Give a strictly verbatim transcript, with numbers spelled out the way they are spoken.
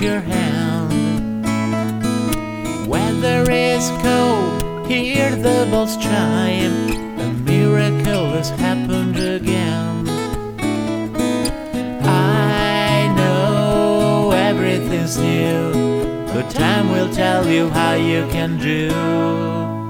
your hand. Weather is cold, hear the bells chime. A miracle has happened again. I know everything's new, but time will tell you how you can do.